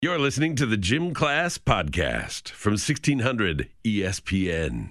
You're listening to the Gym Class Podcast from 1600 ESPN.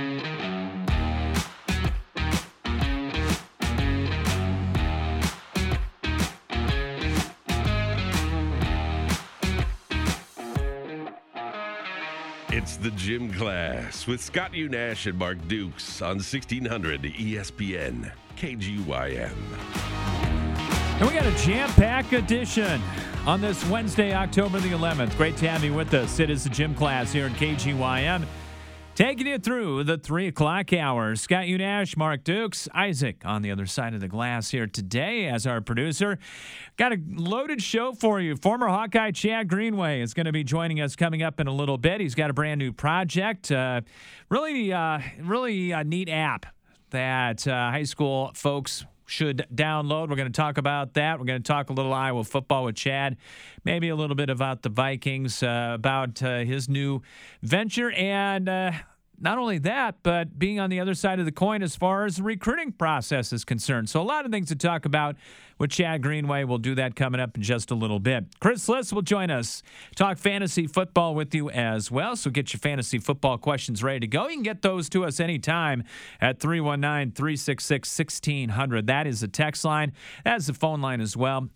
It's the Gym Class with Scott Unash and Mark Dukes on 1600 ESPN KGYM. And we got a jam-packed edition on this Wednesday, October the 11th. Great to have you with us. It is the Gym Class here at KGYM. Taking you through the 3 o'clock hour. Scott Unash, Mark Dukes, Isaac on the other side of the glass here today as our producer. Got a loaded show for you. Former Hawkeye Chad Greenway is going to be joining us coming up in a little bit. He's got a brand new project. Really a neat app that high school folks should download. We're going to talk about that. We're going to talk a little Iowa football with Chad, maybe a little bit about the Vikings, about his new venture, and not only that, but being on the other side of the coin as far as the recruiting process is concerned. So a lot of things to talk about with Chad Greenway. We'll do that coming up in just a little bit. Chris Liss will join us, talk fantasy football with you as well. So get your fantasy football questions ready to go. You can get those to us anytime at 319-366-1600. That is the text line. That's the phone line as well,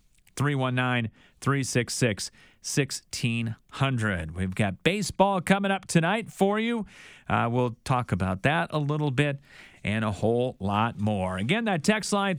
319-366-1600. We've got baseball coming up tonight for you. We'll talk about that a little bit and a whole lot more. Again, that text line,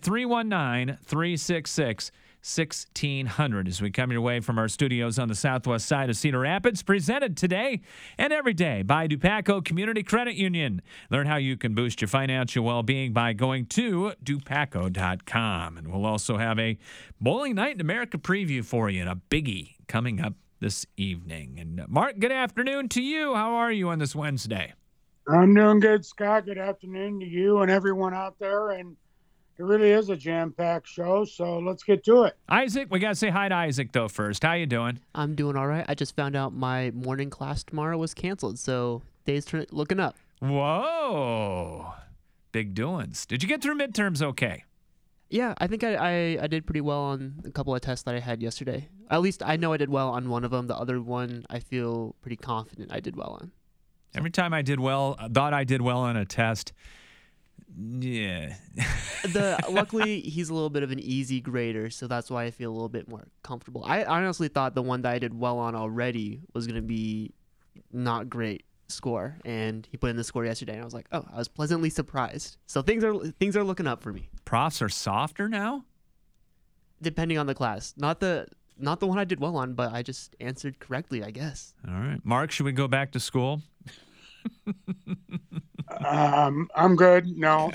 319-366-1600 as we come your way from our studios on the southwest side of Cedar Rapids, presented today and every day by Dupaco Community Credit Union. Learn how you can boost your financial well-being by going to dupaco.com. And we'll also have a Bowling Night in America preview for you and a biggie coming up this evening. And Mark, good afternoon to you. How are you on this Wednesday? I'm doing good, Scott. Good afternoon to you and everyone out there. And it really is a jam-packed show, so let's get to it. Isaac, we got to say hi to Isaac, though, first. How you doing? I'm doing all right. I just found out my morning class tomorrow was canceled, so days looking up. Whoa. Big doings. Did you get through midterms okay? Yeah, I think I did pretty well on a couple of tests that I had yesterday. At least I know I did well on one of them. The other one, I feel pretty confident I did well on. Every time I thought I did well on a test, yeah. Luckily, he's a little bit of an easy grader, so that's why I feel a little bit more comfortable. I honestly thought the one that I did well on already was going to be not great score, and he put in the score yesterday, and I was like, oh, I was pleasantly surprised. So things are looking up for me. Profs are softer now? Depending on the class. Not the one I did well on, but I just answered correctly, I guess. All right. Mark, should we go back to school? I'm good. No.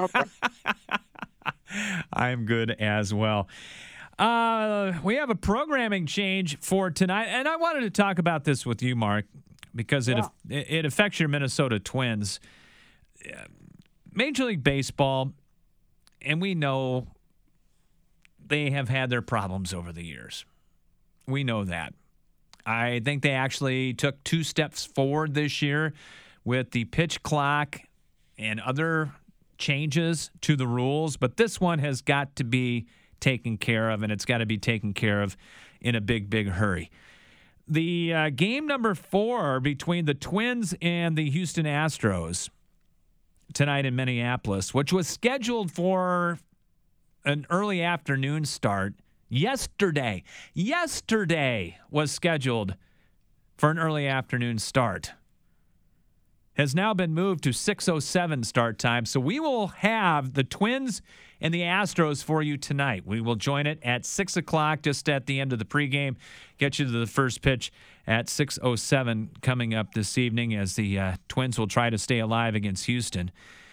I'm good as well. We have a programming change for tonight, and I wanted to talk about this with you, Mark, because it affects your Minnesota Twins. Major League Baseball, and we know they have had their problems over the years. We know that. I think they actually took 2 steps forward this year with the pitch clock and other changes to the rules, but this one has got to be taken care of, and it's got to be taken care of in a big, big hurry. The game number 4 between the Twins and the Houston Astros tonight in Minneapolis, which was scheduled for an early afternoon start, yesterday was scheduled for an early afternoon start, has now been moved to 6:07 start time. So we will have the Twins and the Astros for you tonight. We will join it at 6 o'clock, just at the end of the pregame, get you to the first pitch at 6:07 coming up this evening as the Twins will try to stay alive against Houston.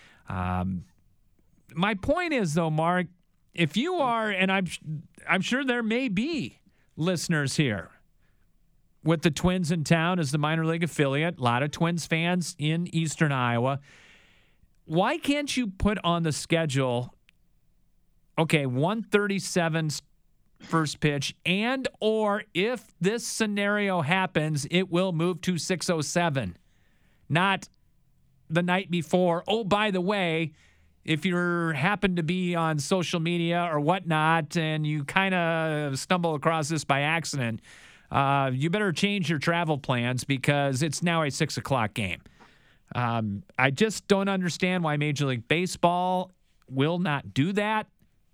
My point is, though, Mark, if you are, and I'm sure there may be listeners here with the Twins in town as the minor league affiliate, a lot of Twins fans in Eastern Iowa, why can't you put on the schedule, okay, 1:37 first pitch, and or if this scenario happens, it will move to 6:07, not the night before. Oh, by the way, if you happen to be on social media or whatnot and you kind of stumble across this by accident, you better change your travel plans because it's now a 6 o'clock game. I just don't understand why Major League Baseball will not do that.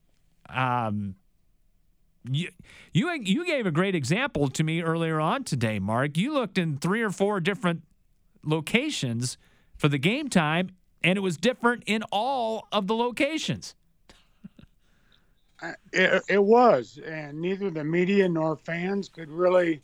You gave a great example to me earlier on today, Mark. You looked in 3 or 4 different locations for the game time, and it was different in all of the locations. It was, and neither the media nor fans could really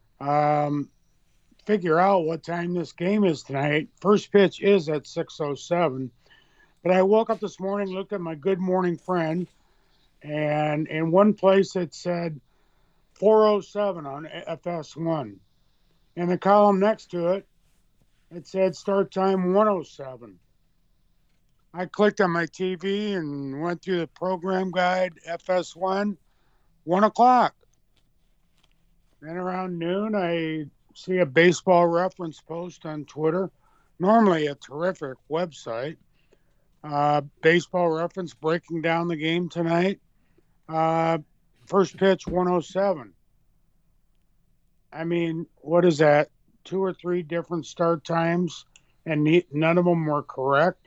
figure out what time this game is tonight. First pitch is at 6:07, but I woke up this morning, looked at my Good Morning Friend, and in one place it said 4:07 on FS1. In the column next to it, it said start time 1:07. I clicked on my TV and went through the program guide, FS1, 1 o'clock. Then around noon, I see a Baseball Reference post on Twitter, normally a terrific website. Baseball Reference breaking down the game tonight. First pitch, 1:07. I mean, what is that? 2 or 3 different start times, and none of them were correct.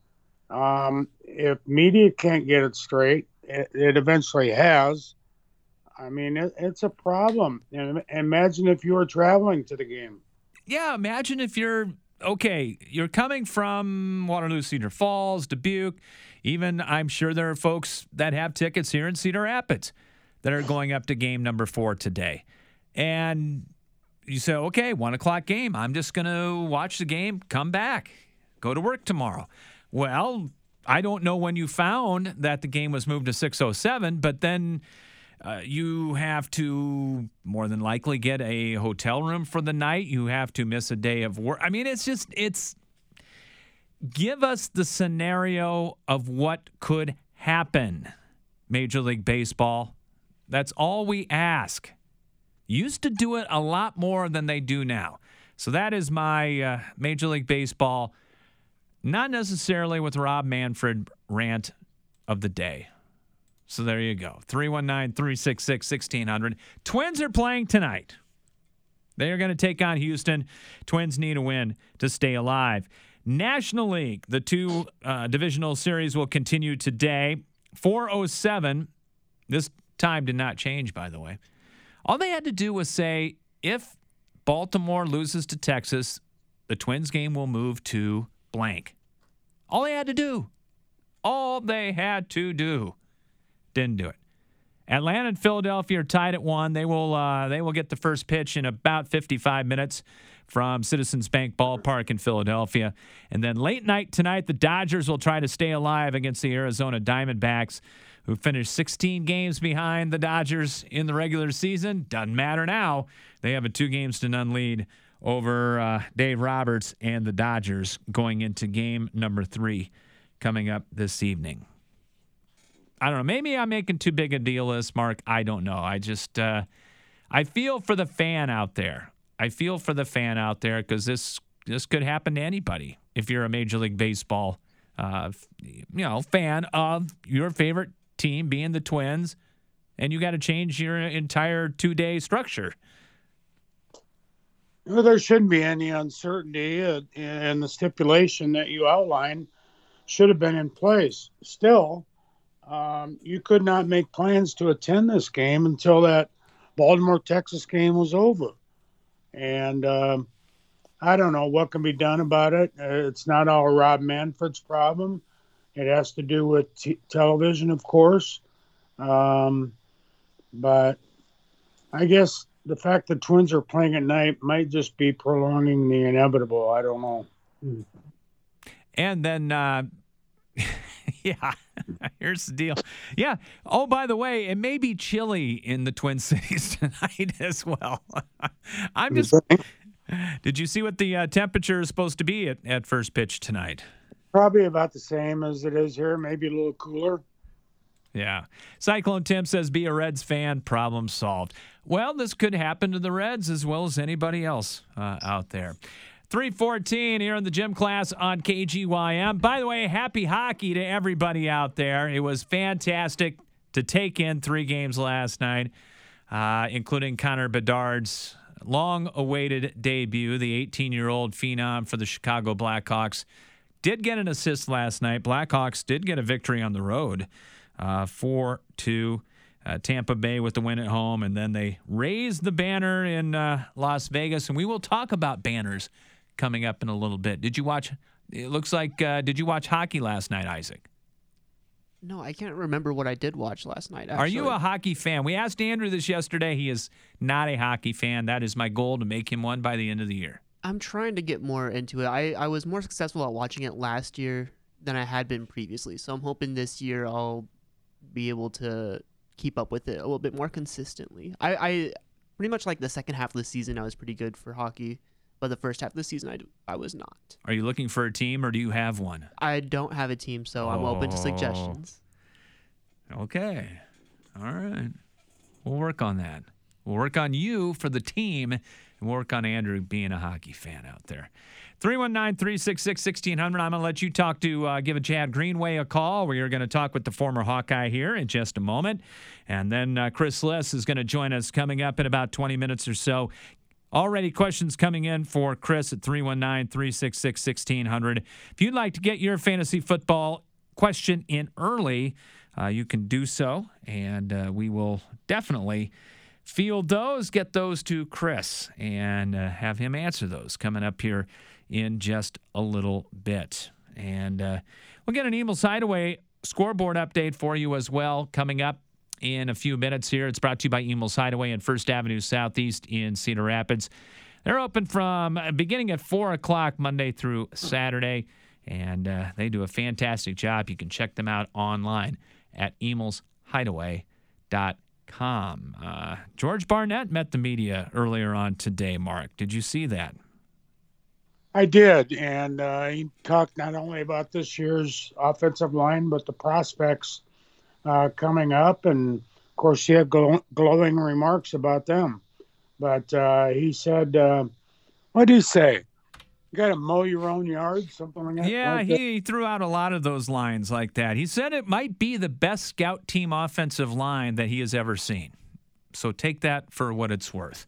If media can't get it straight, it eventually has. I mean, it's a problem. And imagine if you were traveling to the game. Yeah, imagine if you're coming from Waterloo, Cedar Falls, Dubuque. Even I'm sure there are folks that have tickets here in Cedar Rapids that are going up to game number 4 today. And you say, okay, 1 o'clock game. I'm just going to watch the game, come back, go to work tomorrow. Well, I don't know when you found that the game was moved to 6:07, but then you have to more than likely get a hotel room for the night. You have to miss a day of work. I mean, give us the scenario of what could happen, Major League Baseball. That's all we ask. Used to do it a lot more than they do now. So that is my Major League Baseball, not necessarily with Rob Manfred rant of the day. So there you go. 319-366-1600. Twins are playing tonight. They are going to take on Houston. Twins need a win to stay alive. National League, the 2 divisional series will continue today. 4:07. This time did not change, by the way. All they had to do was say, if Baltimore loses to Texas, the Twins game will move to blank. All they had to do. Didn't do it. Atlanta and Philadelphia are tied at 1. They will get the first pitch in about 55 minutes from Citizens Bank Ballpark in Philadelphia. And then late night tonight, the Dodgers will try to stay alive against the Arizona Diamondbacks, who finished 16 games behind the Dodgers in the regular season. Doesn't matter now. They have a 2-0 lead over Dave Roberts and the Dodgers going into game number 3 coming up this evening. I don't know. Maybe I'm making too big a deal of this, Mark. I don't know. I just I feel for the fan out there. Because this could happen to anybody if you're a Major League Baseball fan of your favorite team being the Twins, and you got to change your entire 2-day structure. Well, there shouldn't be any uncertainty, and the stipulation that you outlined should have been in place. Still, you could not make plans to attend this game until that Baltimore-Texas game was over. And I don't know what can be done about it. It's not all Rob Manfred's problem. It has to do with television, of course. But I guess the fact that Twins are playing at night might just be prolonging the inevitable. I don't know. And then, yeah, here's the deal. Yeah. Oh, by the way, it may be chilly in the Twin Cities tonight as well. Did you see what the temperature is supposed to be at first pitch tonight? Probably about the same as it is here, maybe a little cooler. Yeah. Cyclone Tim says, be a Reds fan, problem solved. Well, this could happen to the Reds as well as anybody else out there. 3:14 here in the gym class on KGYM. By the way, happy hockey to everybody out there. It was fantastic to take in 3 games last night. including Connor Bedard's long-awaited debut. The 18-year-old phenom for the Chicago Blackhawks did get an assist last night. Blackhawks did get a victory on the road, 4-2. Tampa Bay with the win at home, and then they raised the banner in Las Vegas. And we will talk about banners coming up in a little bit. Did you watch? It looks like. Did you watch hockey last night, Isaac? No, I can't remember what I did watch last night. Actually. Are you a hockey fan? We asked Andrew this yesterday. He is not a hockey fan. That is my goal, to make him one by the end of the year. I'm trying to get more into it. I was more successful at watching it last year than I had been previously. So I'm hoping this year I'll be able to keep up with it a little bit more consistently. I pretty much like the second half of the season I was pretty good for hockey, but the first half of the season I was not. Are you looking for a team, or do you have one? I don't have a team, so I'm open to suggestions. Okay. All right. We'll work on that. We'll work on you for the team, and we'll work on Andrew being a hockey fan out there. 319-366-1600. I'm going to let you give Chad Greenway a call, where you're going to talk with the former Hawkeye here in just a moment. And then Chris Liss is going to join us coming up in about 20 minutes or so. Already questions coming in for Chris at 319-366-1600. If you'd like to get your fantasy football question in early, you can do so, and we will definitely field those, get those to Chris, and have him answer those coming up here in just a little bit. And we'll get an Emil's Hideaway scoreboard update for you as well coming up in a few minutes here. It's brought to you by Emil's Hideaway in First Avenue Southeast in Cedar Rapids. They're open from beginning at 4 o'clock Monday through Saturday, and they do a fantastic job. You can check them out online at emilshideaway.com. George Barnett met the media earlier on today, Mark. Did you see that? I did, and he talked not only about this year's offensive line, but the prospects coming up, and of course he had glowing remarks about them. But he said, what did he say? You got to mow your own yard, something like that? Yeah, he threw out a lot of those lines like that. He said it might be the best scout team offensive line that he has ever seen. So take that for what it's worth.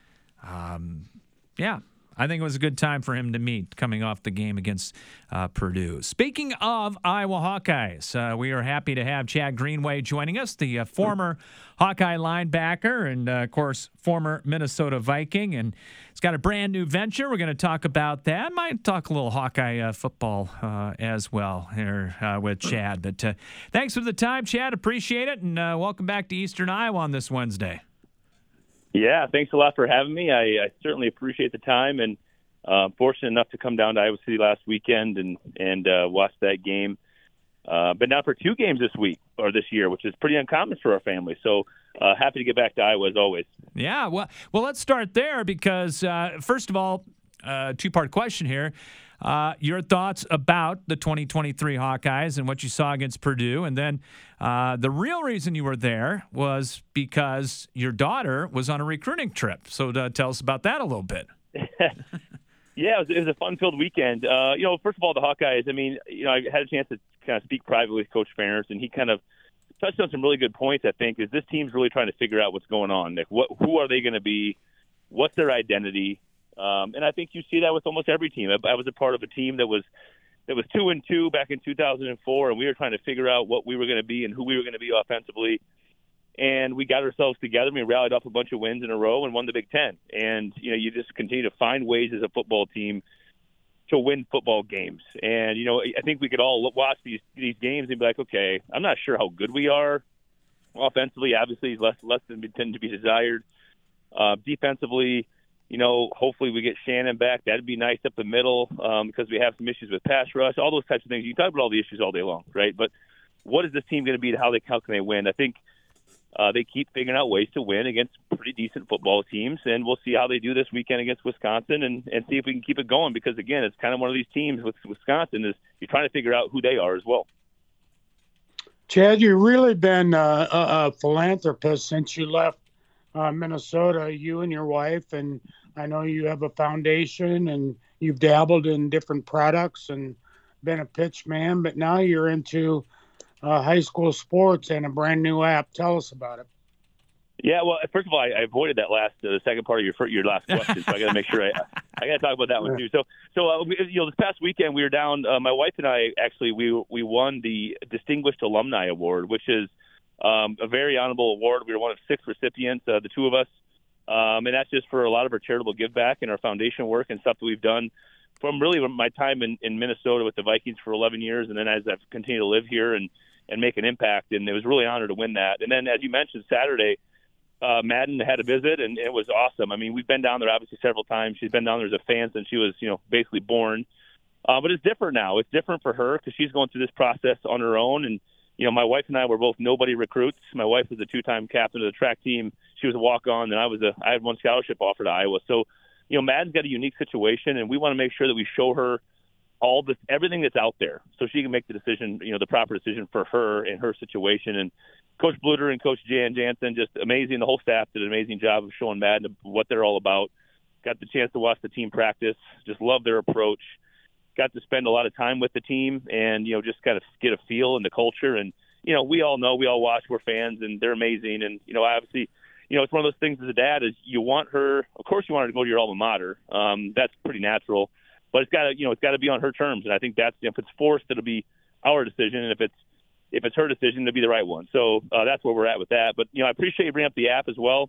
Yeah. I think it was a good time for him to meet coming off the game against Purdue. Speaking of Iowa Hawkeyes, we are happy to have Chad Greenway joining us, the former Hawkeye linebacker and, of course, former Minnesota Viking. And he's got a brand new venture. We're going to talk about that. Might talk a little Hawkeye football as well here with Chad. But thanks for the time, Chad. Appreciate it. And welcome back to Eastern Iowa on this Wednesday. Yeah, thanks a lot for having me. I certainly appreciate the time, and fortunate enough to come down to Iowa City last weekend and watch that game. But now for 2 games this week or this year, which is pretty uncommon for our family. So happy to get back to Iowa as always. Yeah, well, let's start there because first of all, 2-part question here. Your thoughts about the 2023 Hawkeyes and what you saw against Purdue. And then the real reason you were there was because your daughter was on a recruiting trip. So tell us about that a little bit. Yeah, it was a fun-filled weekend. First of all, the Hawkeyes, I had a chance to kind of speak privately with Coach Ferentz, and he kind of touched on some really good points, I think, is this team's really trying to figure out what's going on. Like, who are they going to be? What's their identity? And I think you see that with almost every team. I was a part of a team that was 2-2 back in 2004, and we were trying to figure out what we were going to be and who we were going to be offensively. And we got ourselves together. We rallied off a bunch of wins in a row and won the Big Ten. And you just continue to find ways as a football team to win football games. And I think we could all watch these games and be like, okay, I'm not sure how good we are offensively. Obviously, less than we tend to be desired. Defensively, hopefully we get Shannon back. That'd be nice up the middle because we have some issues with pass rush, all those types of things. You can talk about all the issues all day long, right? But what is this team going to be? How can they win? I think they keep figuring out ways to win against pretty decent football teams, and we'll see how they do this weekend against Wisconsin and see if we can keep it going because, again, it's kind of one of these teams with Wisconsin is you're trying to figure out who they are as well. Chad, you've really been a philanthropist since you left Minnesota, you and your wife, and I know you have a foundation and you've dabbled in different products and been a pitch man, but now you're into high school sports and a brand new app. Tell us about it. Yeah, well, first of all, I avoided that the second part of your last question, so I got to make sure I got to talk about that one too. So this past weekend we were down. My wife and I actually we won the Distinguished Alumni Award, which is a very honorable award. We were one of 6 recipients, the two of us, and that's just for a lot of our charitable give back and our foundation work and stuff that we've done from really my time in Minnesota with the Vikings for 11 years, and then as I've continued to live here and make an impact. And it was really an honor to win that. And then, as you mentioned, Saturday. Madden had a visit, and it was awesome. I mean, we've been down there obviously several times. She's been down there as a fan since she was, basically born. But it's different now. It's different for her because she's going through this process on her own. And, my wife and I were both nobody recruits. My wife was a 2-time captain of the track team. She was a walk-on, and I had one scholarship offer to Iowa. So, Madden's got a unique situation, and we want to make sure that we show her everything that's out there so she can make the decision, the proper decision for her and her situation. And Coach Bluter and Coach Jan Jansen, just amazing. The whole staff did an amazing job of showing Madden what they're all about. Got the chance to watch the team practice. Just love their approach. Got to spend a lot of time with the team and, just kind of get a feel in the culture. And, we all know, we all watch, we're fans, and they're amazing. And, obviously, it's one of those things as a dad is you want her, of course you want her to go to your alma mater. That's pretty natural. But it's got to be on her terms. And I think that's, if it's forced, it'll be our decision. And if it's her decision, it'll be the right one. So that's where we're at with that. But, I appreciate you bringing up the app as well.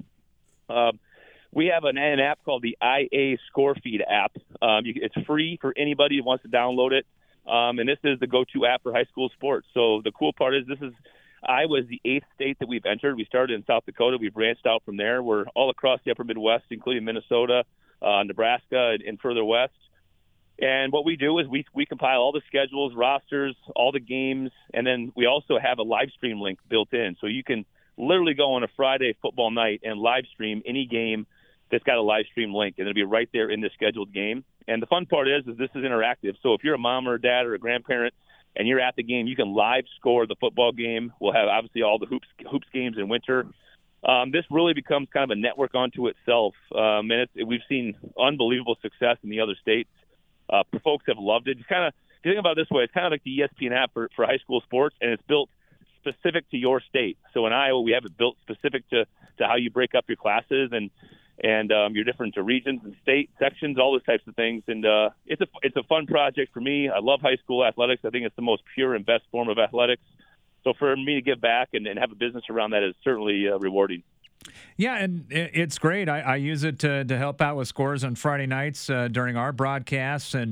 We have an app called the IA Scorefeed app. It's free for anybody who wants to download it. And this is the go-to app for high school sports. So the cool part is Iowa is the 8th state that we've entered. We started in South Dakota. We've branched out from there. We're all across the upper Midwest, including Minnesota, Nebraska, and further west. And what we do is we compile all the schedules, rosters, all the games, and then we also have a live stream link built in. So you can literally go on a Friday football night and live stream any game that's got a live stream link, and it'll be right there in the scheduled game. And the fun part is this is interactive. So if you're a mom or a dad or a grandparent and you're at the game, you can live score the football game. We'll have obviously all the hoops games in winter. This really becomes kind of a network unto itself, and we've seen unbelievable success in the other states. Folks have loved it. It's kind of, if you think about it this way, it's kind of like the ESPN app for high school sports, and it's built specific to your state. So in Iowa, we have it built specific to how you break up your classes and your different regions and state sections, all those types of things. And it's a fun project for me. I love high school athletics. I think it's the most pure and best form of athletics. So for me to give back and have a business around that is certainly rewarding. Yeah, and it's great. I use it to help out with scores on Friday nights during our broadcasts. And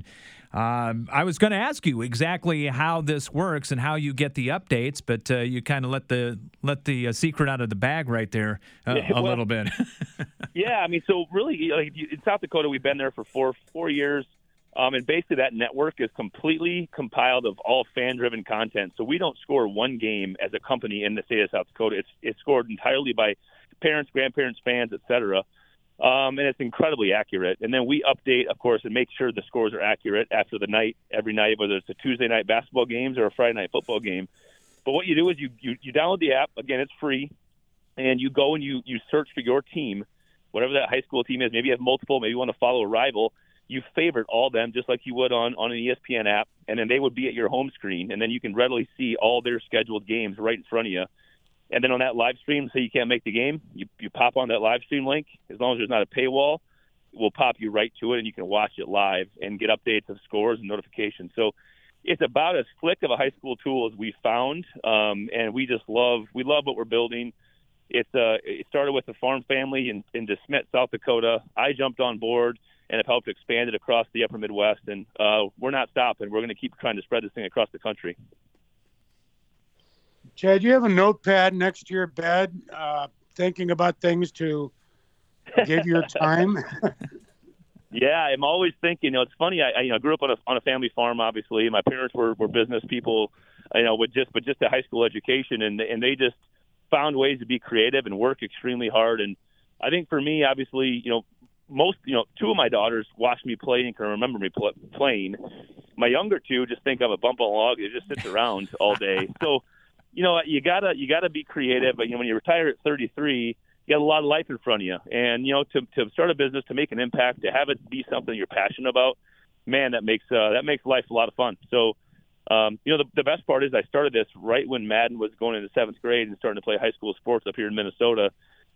I was going to ask you exactly how this works and how you get the updates, but you kind of let the secret out of the bag right there a little bit. Yeah, I mean, so really, in South Dakota, we've been there for four years. And basically that network is completely compiled of all fan-driven content. So we don't score one game as a company in the state of South Dakota. It's scored entirely by parents, grandparents, fans, et cetera. And it's incredibly accurate. And then we update, of course, and make sure the scores are accurate after the night, every night, whether it's a Tuesday night basketball games or a Friday night football game. But what you do is you download the app. Again, it's free. And you go and you search for your team, whatever that high school team is. Maybe you have multiple. Maybe you want to follow a rival. You favorite all them just like you would on an ESPN app, and then they would be at your home screen, and then you can readily see all their scheduled games right in front of you. And then on that live stream, say you can't make the game, you pop on that live stream link. As long as there's not a paywall, it will pop you right to it, and you can watch it live and get updates of scores and notifications. So it's about as slick of a high school tool as we found, and we love what we're building. It started with a farm family in DeSmet, South Dakota. I jumped on board and have helped expand it across the upper Midwest. And we're not stopping. We're going to keep trying to spread this thing across the country. Chad, you have a notepad next to your bed thinking about things to give your time? Yeah, I'm always thinking. It's funny. I grew up on a family farm. Obviously, my parents were business people. With just a high school education, and they just found ways to be creative and work extremely hard. And I think for me, obviously, two of my daughters watch me play and can remember me playing. My younger two just think I'm a bump on a log. It just sits around all day. So, you gotta be creative. But when you retire at 33, you got a lot of life in front of you. And to start a business, to make an impact, to have it be something you're passionate about, man, that makes life a lot of fun. So, the best part is I started this right when Madden was going into 7th grade and starting to play high school sports up here in Minnesota.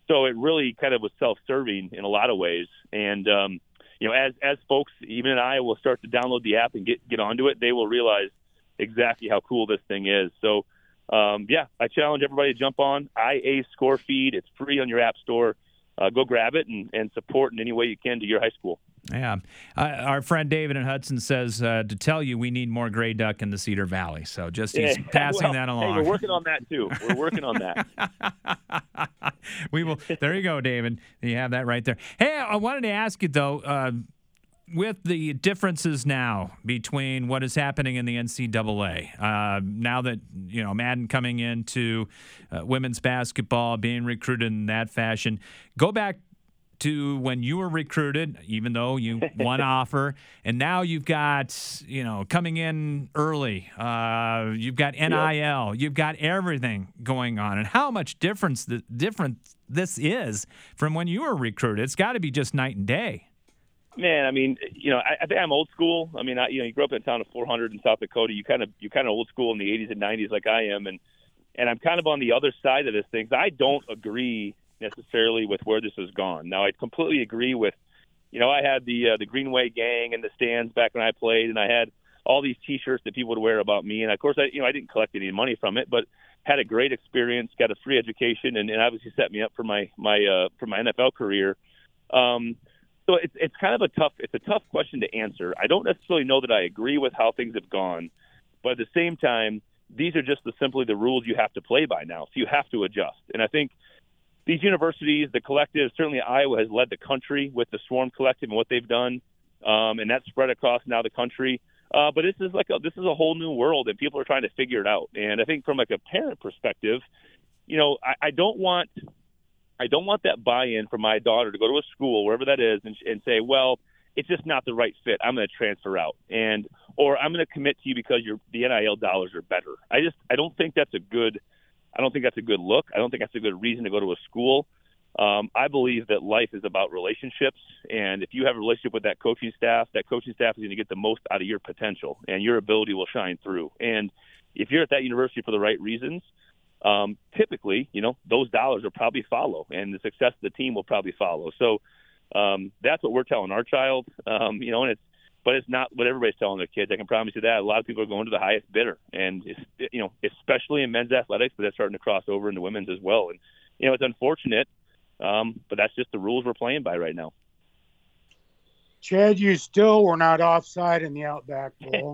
So it really kind of was self-serving in a lot of ways. And, as folks, even in Iowa, start to download the app and get onto it, they will realize exactly how cool this thing is. So, I challenge everybody to jump on IA Score Feed. It's free on your app store. Go grab it and support in any way you can to your high school. Yeah. Our friend David in Hudson says to tell you we need more gray duck in the Cedar Valley. So he's passing that along. Hey, we're working on that too. We're working on that. We will. There you go, David. You have that right there. Hey, I wanted to ask you though, with the differences now between what is happening in the NCAA, now that Madden coming into women's basketball, being recruited in that fashion, go back to when you were recruited, even though you won offer, and now you've got coming in early. You've got NIL, you've got everything going on, and how much different this is from when you were recruited. It's got to be just night and day. Man, I mean, I think I'm old school. I mean, you grew up in a town of 400 in South Dakota. You kind of old school in the 80s and 90s like I am, and I'm kind of on the other side of this thing. I don't agree necessarily with where this has gone. Now, I completely agree with, I had the Greenway gang in the stands back when I played, and I had all these T-shirts that people would wear about me. And of course, I didn't collect any money from it, but had a great experience, got a free education, and obviously set me up for my NFL career. So it's kind of a tough question to answer. I don't necessarily know that I agree with how things have gone, but at the same time, these are just simply the rules you have to play by now. So you have to adjust. And I think these universities, the collective, certainly Iowa has led the country with the Swarm Collective and what they've done, and that's spread across now the country. But this is a whole new world, and people are trying to figure it out. And I think from a parent perspective, I don't want that buy-in from my daughter to go to a school, wherever that is, and say, well, it's just not the right fit. I'm going to transfer out, or I'm going to commit to you because the NIL dollars are better. I don't think that's a good look. I don't think that's a good reason to go to a school. I believe that life is about relationships, and if you have a relationship with that coaching staff is going to get the most out of your potential, and your ability will shine through. And if you're at that university for the right reasons, typically, those dollars will probably follow, and the success of the team will probably follow. So that's what we're telling our child, but it's not what everybody's telling their kids. I can promise you that. A lot of people are going to the highest bidder, and especially in men's athletics, but that's starting to cross over into women's as well. And it's unfortunate, but that's just the rules we're playing by right now. Chad, you still were not offside in the Outback Bowl.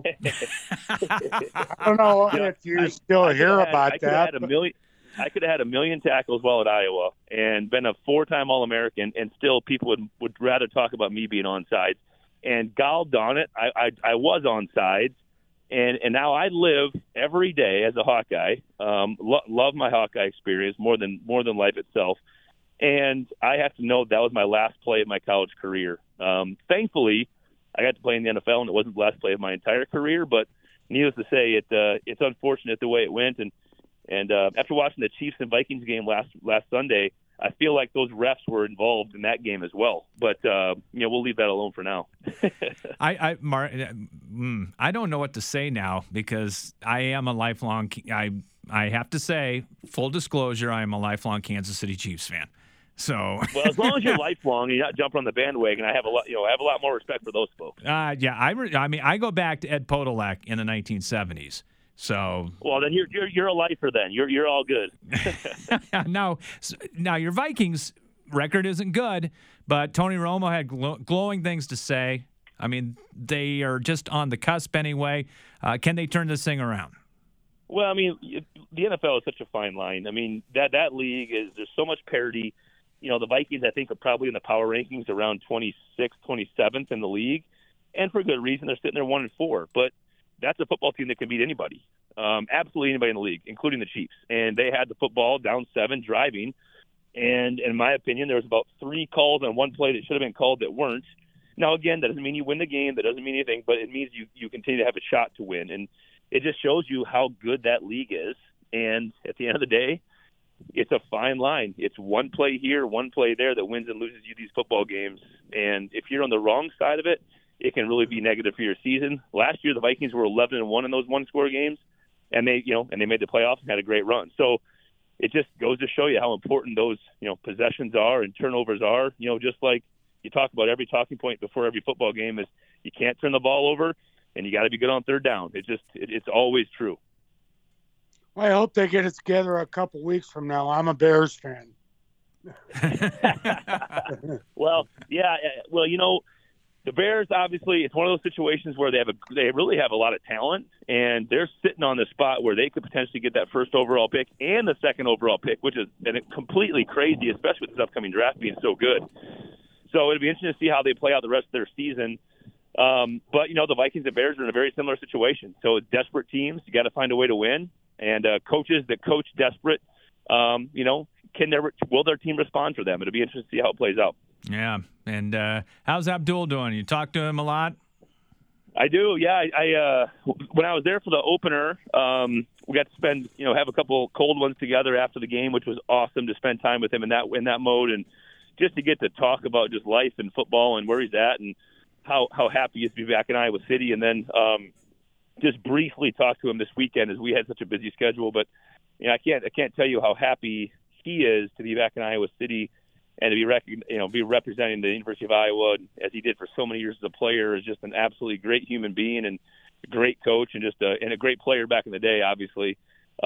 I don't know if you still hear about that. I could have had a million tackles while at Iowa and been a 4-time All-American, and still people would rather talk about me being onside. And gall darn it, I was onside, and now I live every day as a Hawkeye. Love my Hawkeye experience more than life itself. And I have to know that was my last play of my college career. Thankfully, I got to play in the NFL, and it wasn't the last play of my entire career. But needless to say, it's unfortunate the way it went. And after watching the Chiefs and Vikings game last Sunday, I feel like those refs were involved in that game as well. But we'll leave that alone for now. Mark, I don't know what to say now, because I am a lifelong. I have to say, full disclosure, I am a lifelong Kansas City Chiefs fan. So well, as long as you're lifelong and you're not jumping on the bandwagon, I have a lot more respect for those folks. I go back to Ed Podolak in the 1970s. So well, then you're a lifer. Then you're all good. Now your Vikings record isn't good, but Tony Romo had glowing things to say. I mean, they are just on the cusp anyway. Can they turn this thing around? Well, I mean, the NFL is such a fine line. I mean, that league there's so much parity. The Vikings, I think, are probably in the power rankings around 26th, 27th in the league, and for good reason. They're sitting there 1-4, but that's a football team that can beat anybody, absolutely anybody in the league, including the Chiefs. And they had the football down 7 driving, and in my opinion, there was about 3 calls on one play that should have been called that weren't. Now, again, that doesn't mean you win the game. That doesn't mean anything, but it means you continue to have a shot to win. And it just shows you how good that league is. And at the end of the day, it's a fine line. It's one play here, one play there that wins and loses you these football games. And if you're on the wrong side of it, it can really be negative for your season. Last year, the Vikings were 11-1 in those one-score games, and they made the playoffs and had a great run. So it just goes to show you how important those, possessions are and turnovers are. Just like you talk about every talking point before every football game is you can't turn the ball over and you got to be good on third down. It's always true. Well, I hope they get it together a couple weeks from now. I'm a Bears fan. Well, yeah. Well, the Bears, obviously, it's one of those situations where they really have a lot of talent, and they're sitting on the spot where they could potentially get that first overall pick and the second overall pick, which is completely crazy, especially with this upcoming draft being so good. So it'll be interesting to see how they play out the rest of their season. But, the Vikings and Bears are in a very similar situation. So desperate teams, you got to find a way to win. And coaches that coach desperate, will their team respond for them? It'll be interesting to see how it plays out. Yeah. And how's Abdul doing? You talk to him a lot? I do. Yeah. I when I was there for the opener, we got to spend, have a couple cold ones together after the game, which was awesome to spend time with him in that mode, and just to get to talk about just life and football and where he's at and how happy he is to be back in Iowa City. And then just briefly talk to him this weekend as we had such a busy schedule. But I can't tell you how happy he is to be back in Iowa City and to be representing the University of Iowa as he did for so many years as a player. Is just an absolutely great human being and a great coach and just a great player back in the day, obviously.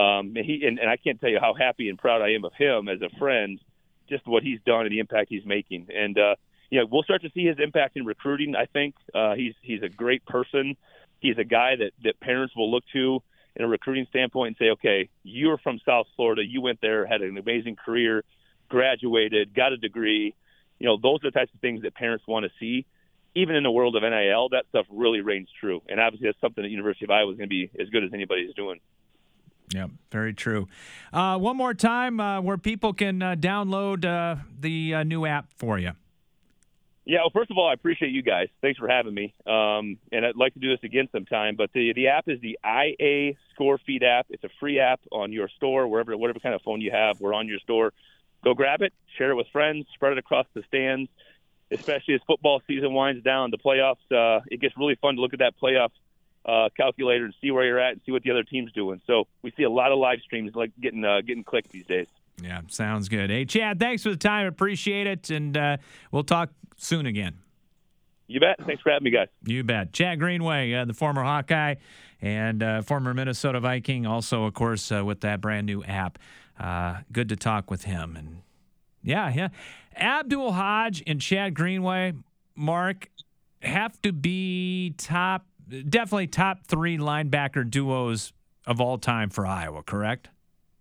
And I can't tell you how happy and proud I am of him as a friend, just what he's done and the impact he's making. And we'll start to see his impact in recruiting. I think he's a great person. He's a guy that parents will look to in a recruiting standpoint and say, okay, you're from South Florida. You went there, had an amazing career, graduated, got a degree. Those are the types of things that parents want to see. Even in the world of NIL, that stuff really reigns true. And obviously that's something that University of Iowa is going to be as good as anybody's doing. Yeah, very true. One more time where people can download the new app for you. Yeah, well, first of all, I appreciate you guys. Thanks for having me. And I'd like to do this again sometime. But the app is the IA Score Feed app. It's a free app on your store, whatever kind of phone you have. We're on your store. Go grab it, share it with friends, spread it across the stands, especially as football season winds down, the playoffs. It gets really fun to look at that playoff calculator and see where you're at and see what the other team's doing. So we see a lot of live streams like getting clicked these days. Yeah, sounds good. Hey, Chad, thanks for the time. Appreciate it, and we'll talk soon again. You bet. Thanks for having me, guys. You bet. Chad Greenway, the former Hawkeye and former Minnesota Viking, also, of course, with that brand new app. Good to talk with him. And yeah. Abdul Hodge and Chad Greenway, Mark, have to be definitely top three linebacker duos of all time for Iowa, correct?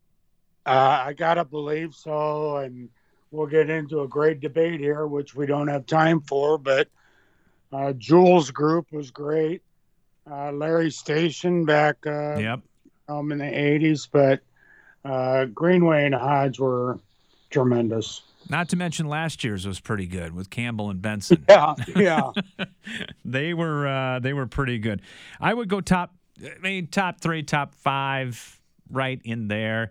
I got to believe so, and we'll get into a great debate here, which we don't have time for, but Jules' group was great. Larry Station back in the 80s, but Greenway and Hodge were tremendous. Not to mention last year's was pretty good with Campbell and Benson. Yeah. They were pretty good. I would go top three, top five, right in there.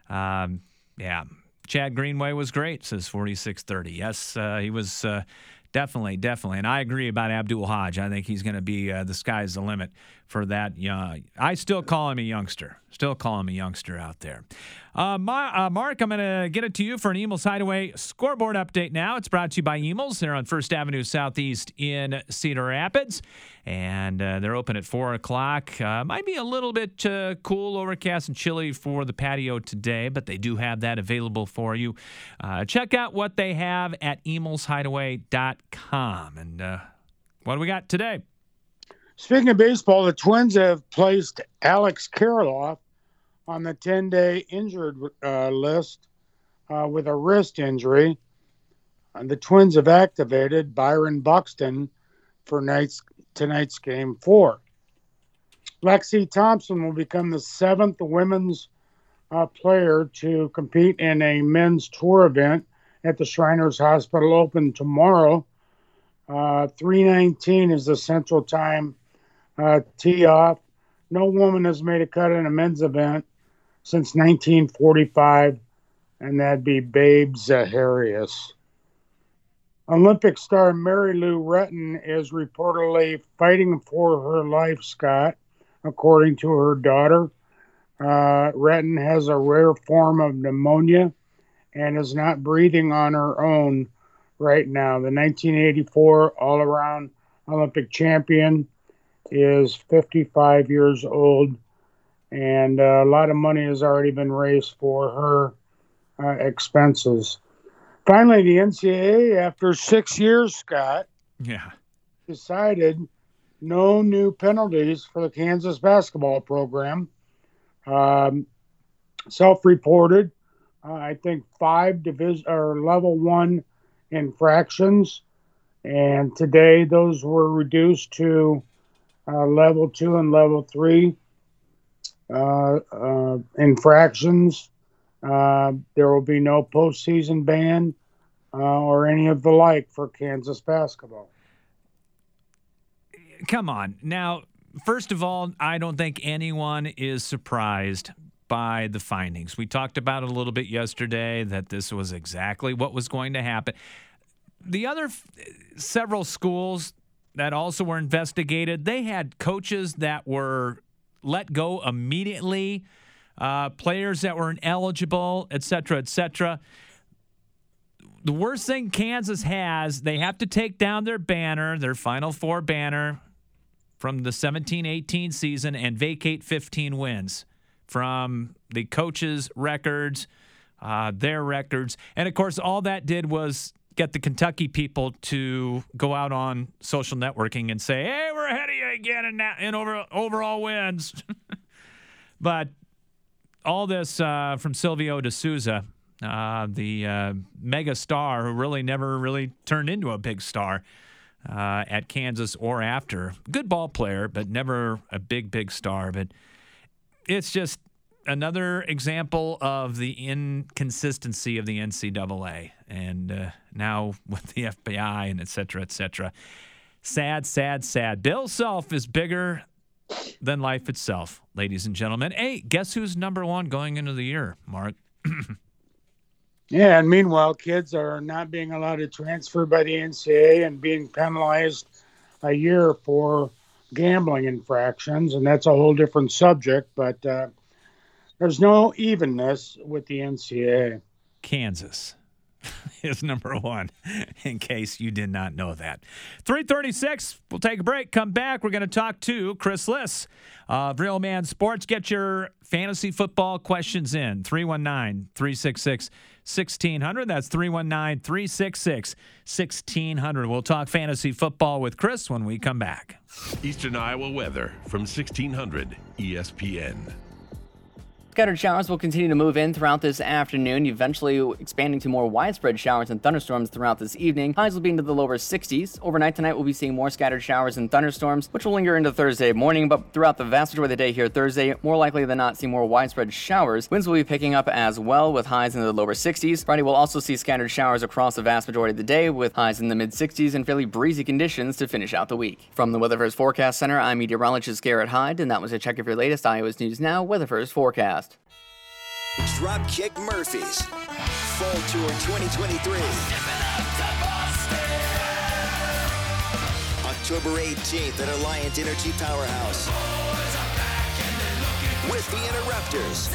Chad Greenway was great, says 4630. Yes, he was definitely. And I agree about Abdul Hodge. I think he's going to be the sky's the limit for that. I still call him a youngster. Out there. Mark, I'm going to get it to you for an Emils Hideaway scoreboard update now. It's brought to you by Emils. They're on 1st Avenue Southeast in Cedar Rapids, and they're open at 4 o'clock. Might be a little bit cool, overcast, and chilly for the patio today, but they do have that available for you. Check out what they have at emilshideaway.com. And what do we got today? Speaking of baseball, the Twins have placed Alex Kirilloff on the 10-day injured list with a wrist injury. The Twins have activated Byron Buxton for tonight's Game 4. Lexi Thompson will become the 7th women's player to compete in a men's tour event at the Shriners Hospital Open tomorrow. 3:19 is the Central Time tee off. No woman has made a cut in a men's event since 1945, and that'd be Babe Zaharias. Olympic star Mary Lou Retton is reportedly fighting for her life, Scott, according to her daughter. Retton has a rare form of pneumonia and is not breathing on her own right now. The 1984 all-around Olympic champion is 55 years old, and a lot of money has already been raised for her expenses. Finally, the NCAA, after 6 years, Scott, decided no new penalties for the Kansas basketball program. Self-reported, I think 5 level 1 infractions, and today those were reduced to level 2 and level 3 infractions. There will be no postseason ban or any of the like for Kansas basketball. Come on. Now, first of all, I don't think anyone is surprised by the findings. We talked about it a little bit yesterday, that this was exactly what was going to happen. The other several schools that also were investigated, they had coaches that were let go immediately, players that were ineligible, et cetera, et cetera. The worst thing Kansas has, they have to take down their banner, their Final Four banner from the 17-18 season, and vacate 15 wins from the coaches' records, their records. And, of course, all that did was get the Kentucky people to go out on social networking and say, hey, we're ahead of you again in overall wins. But all this from Silvio De Sousa, the mega star who really never really turned into a big star at Kansas or after. Good ball player, but never a big star. But it's just another example of the inconsistency of the NCAA. And now with the FBI and et cetera, et cetera. Sad, sad, sad. Bill Self is bigger than life itself, ladies and gentlemen. Hey, guess who's number 1 going into the year, Mark? Yeah, and meanwhile, kids are not being allowed to transfer by the NCAA and being penalized a year for gambling infractions, and that's a whole different subject, but there's no evenness with the NCAA. Kansas is number 1, in case you did not know that. 3:36, we'll take a break. Come back, we're going to talk to Chris Liss of Real Man Sports. Get your fantasy football questions in. 319-366-1600. That's 319-366-1600. We'll talk fantasy football with Chris when we come back. Eastern Iowa weather from 1600 ESPN. Scattered showers will continue to move in throughout this afternoon, eventually expanding to more widespread showers and thunderstorms throughout this evening. Highs will be into the lower 60s. Overnight tonight, we'll be seeing more scattered showers and thunderstorms, which will linger into Thursday morning, but throughout the vast majority of the day here Thursday, more likely than not see more widespread showers. Winds will be picking up as well, with highs in the lower 60s. Friday, we'll also see scattered showers across the vast majority of the day, with highs in the mid-60s and fairly breezy conditions to finish out the week. From the Weather First Forecast Center, I'm meteorologist Garrett Hyde, and that was a check of your latest Iowa's News Now Weather First forecast. Dropkick Murphys Fall Tour 2023. October 18th at Alliant Energy Powerhouse. With the Interrupters.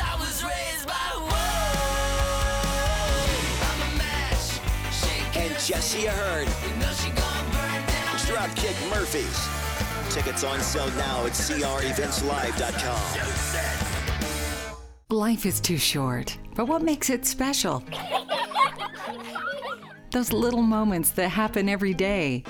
And Jesse Ahern. Dropkick Murphys. Tickets on sale now at creventslive.com. Life is too short, but what makes it special? Those little moments that happen every day.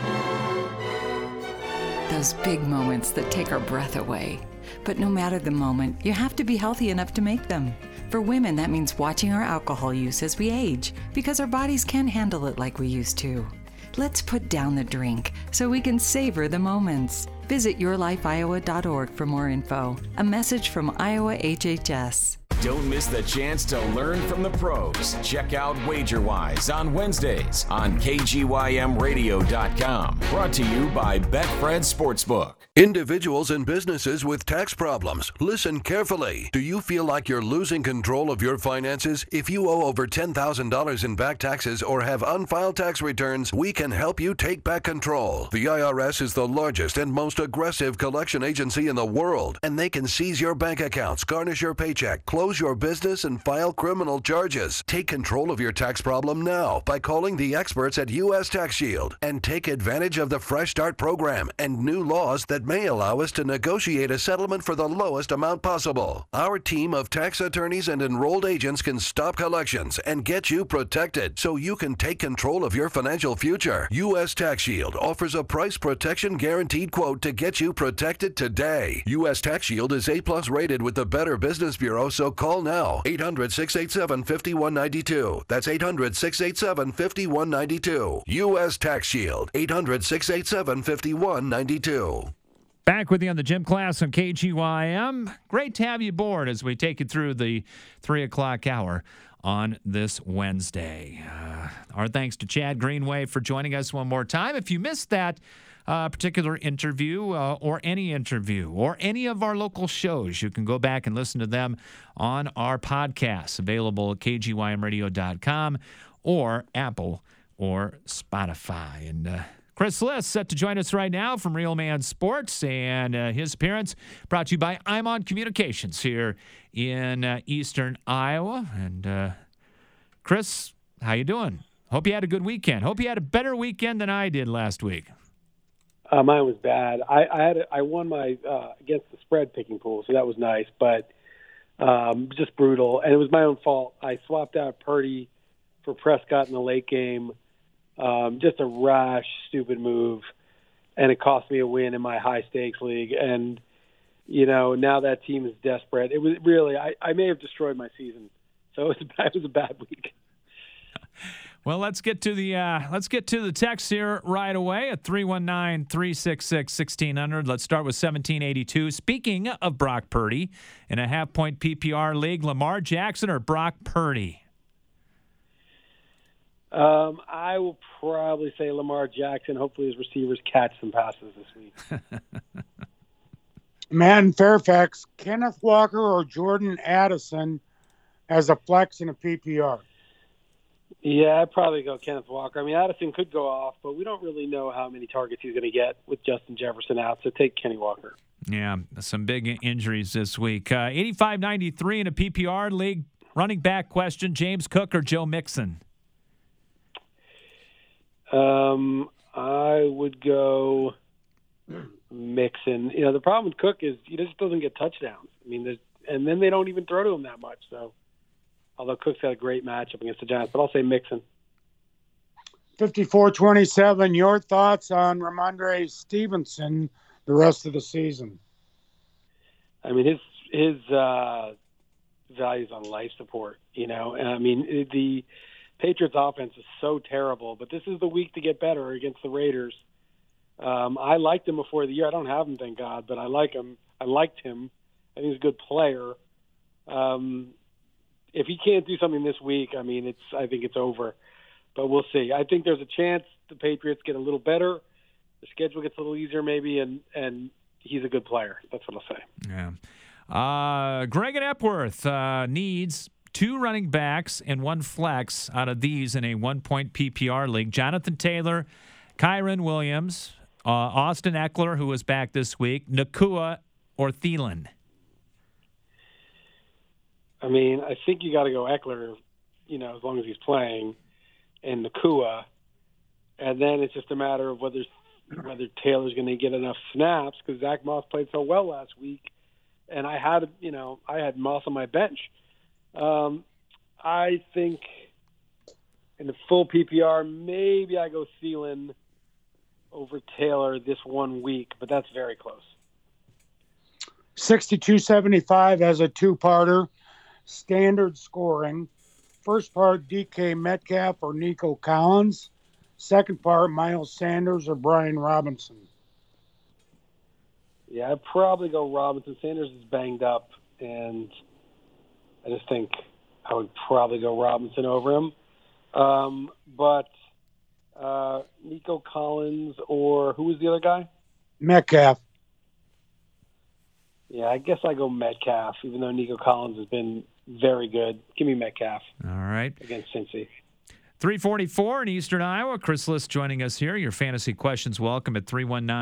Those big moments that take our breath away. But no matter the moment, you have to be healthy enough to make them. For women, that means watching our alcohol use as we age, because our bodies can't handle it like we used to. Let's put down the drink so we can savor the moments. Visit yourlifeiowa.org for more info. A message from Iowa HHS. Don't miss the chance to learn from the pros. Check out WagerWise on Wednesdays on KGYMradio.com. Brought to you by Betfred Sportsbook. Individuals and businesses with tax problems, listen carefully. Do you feel like you're losing control of your finances? If you owe over $10,000 in back taxes or have unfiled tax returns, we can help you take back control. The IRS is the largest and most aggressive collection agency in the world, and they can seize your bank accounts, garnish your paycheck, close your business, and file criminal charges. Take control of your tax problem now by calling the experts at U.S. Tax Shield and take advantage of the Fresh Start program and new laws that may allow us to negotiate a settlement for the lowest amount possible. Our team of tax attorneys and enrolled agents can stop collections and get you protected so you can take control of your financial future. U.S. Tax Shield offers a price protection guaranteed quote to get you protected today. U.S. Tax Shield is A+ rated with the Better Business Bureau, so call now. 800-687-5192. That's 800-687-5192. U.S. Tax Shield. 800-687-5192. Back with you on the gym class on KGYM. Great to have you aboard as we take you through the 3 o'clock hour on this Wednesday. Our thanks to Chad Greenway for joining us one more time. If you missed that particular interview or any of our local shows, you can go back and listen to them on our podcasts, available at kgymradio.com or Apple or Spotify. And Chris Liss set to join us right now from Real Man Sports, and his appearance brought to you by I'm On Communications here in eastern Iowa. And Chris, how you doing? Hope you had a good weekend. Hope you had a better weekend than I did last week. Mine was bad. I won my against the spread picking pool, so that was nice, but just brutal. And it was my own fault. I swapped out Purdy for Prescott in the late game. Just a rash, stupid move, and it cost me a win in my high-stakes league. And, now that team is desperate. It was really, I may have destroyed my season. So it was a bad week. Well, let's get to the text here right away at 319-366-1600. Let's start with 1782. Speaking of Brock Purdy, in a half-point PPR league, Lamar Jackson or Brock Purdy? I will probably say Lamar Jackson. Hopefully his receivers catch some passes this week. Matt in Fairfax, Kenneth Walker or Jordan Addison as a flex in a PPR? Yeah, I'd probably go Kenneth Walker. I mean, Addison could go off, but we don't really know how many targets he's going to get with Justin Jefferson out, so take Kenny Walker. Yeah, some big injuries this week. 85-93 in a PPR league. Running back question, James Cook or Joe Mixon? I would go Mixon. The problem with Cook is he just doesn't get touchdowns. I mean, and then they don't even throw to him that much. So, although Cook's had a great matchup against the Giants, but I'll say Mixon. 54-27. Your thoughts on Ramondre Stevenson the rest of the season? I mean, his value's on life support. And I mean the Patriots offense is so terrible, but this is the week to get better against the Raiders. I liked him before the year. I don't have him, thank God, but I like him. I liked him. I think he's a good player. If he can't do something this week, I mean, I think it's over. But we'll see. I think there's a chance the Patriots get a little better. The schedule gets a little easier maybe, and he's a good player. That's what I'll say. Yeah. Greg and Epworth needs 2 running backs and 1 flex out of these in a 1-point PPR league. Jonathan Taylor, Kyron Williams, Austin Eckler, who was back this week, Nakua, or Thielen. I mean, I think you got to go Eckler, as long as he's playing, and Nakua, and then it's just a matter of whether Taylor's going to get enough snaps because Zach Moss played so well last week, and I had Moss on my bench. I think in the full PPR, maybe I go Thielen over Taylor this 1 week, but that's very close. 62-75 as a 2-parter. Standard scoring. First part, DK Metcalf or Nico Collins. Second part, Miles Sanders or Brian Robinson. Yeah, I'd probably go Robinson. Sanders is banged up, and I just think I would probably go Robinson over him. But Nico Collins, or who was the other guy? Metcalf. Yeah, I guess I go Metcalf, even though Nico Collins has been very good. Give me Metcalf. All right. Against Cincy. 344 in Eastern Iowa. Chris List joining us here. Your fantasy questions welcome at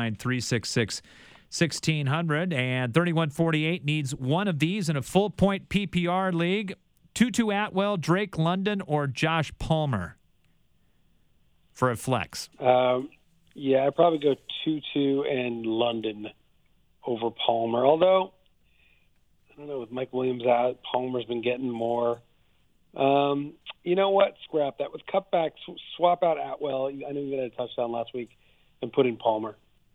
319-366-1600. And 3148 needs one of these in a full-point PPR league. Tutu Atwell, Drake London, or Josh Palmer for a flex? Yeah, I'd probably go Tutu and London over Palmer. Although, I don't know, with Mike Williams out, Palmer's been getting more. You know what? Scrap that. With cutbacks, swap out Atwell. I know you had a touchdown last week, and put in Palmer.